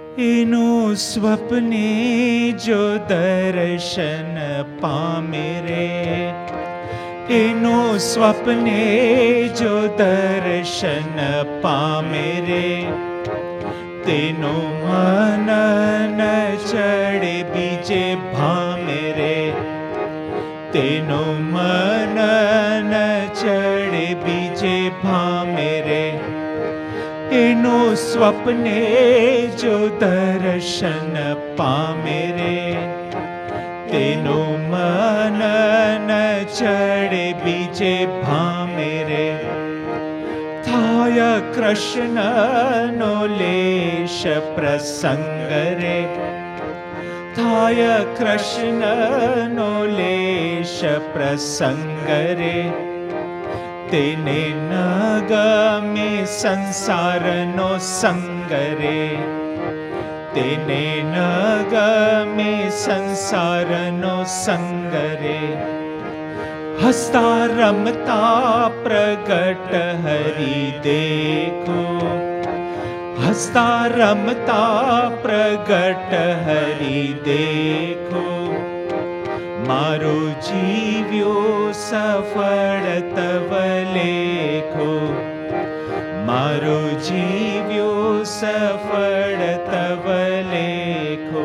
एनो स्वप्ने जो दर्शन पामे रे, एनो स्वप्ने जो दर्शन पामे रे, तेनो मन न चढ़े बीजे भामे रे, तेनो मन न चढ़े बीजे भामे रे, एनो स्वप्ने जो दर्शन पामे रे, तेनो मन न चढ़े बीजे भामे रे, थाय कृष्ण नो लेश प्रसंग रे, थाय कृष्ण नो लेश प्रसंग रे, तेने न गमे संसार नो संग रे, तेने न गमे संसार नो संग रे, हस्ता रमता प्रगट हरि देखो, हस्ता रमता प्रगट हरि देखो, मारो जीव्यो सफल तव लेखो, मारो जीव्यो सफल तव लेखो,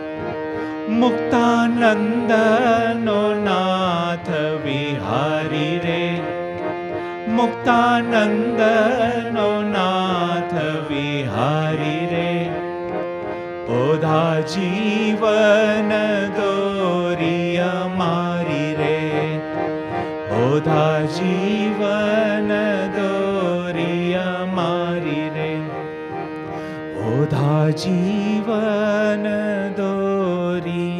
मुक्तानंद नो नाथ विहारी रे, मुक्तानंद नो नाथ विहारी रे, ओधा जीवन दोरिया मारी रे, ओधा जीवन दोरिया मारी रे, ओधा जीवन दोरिया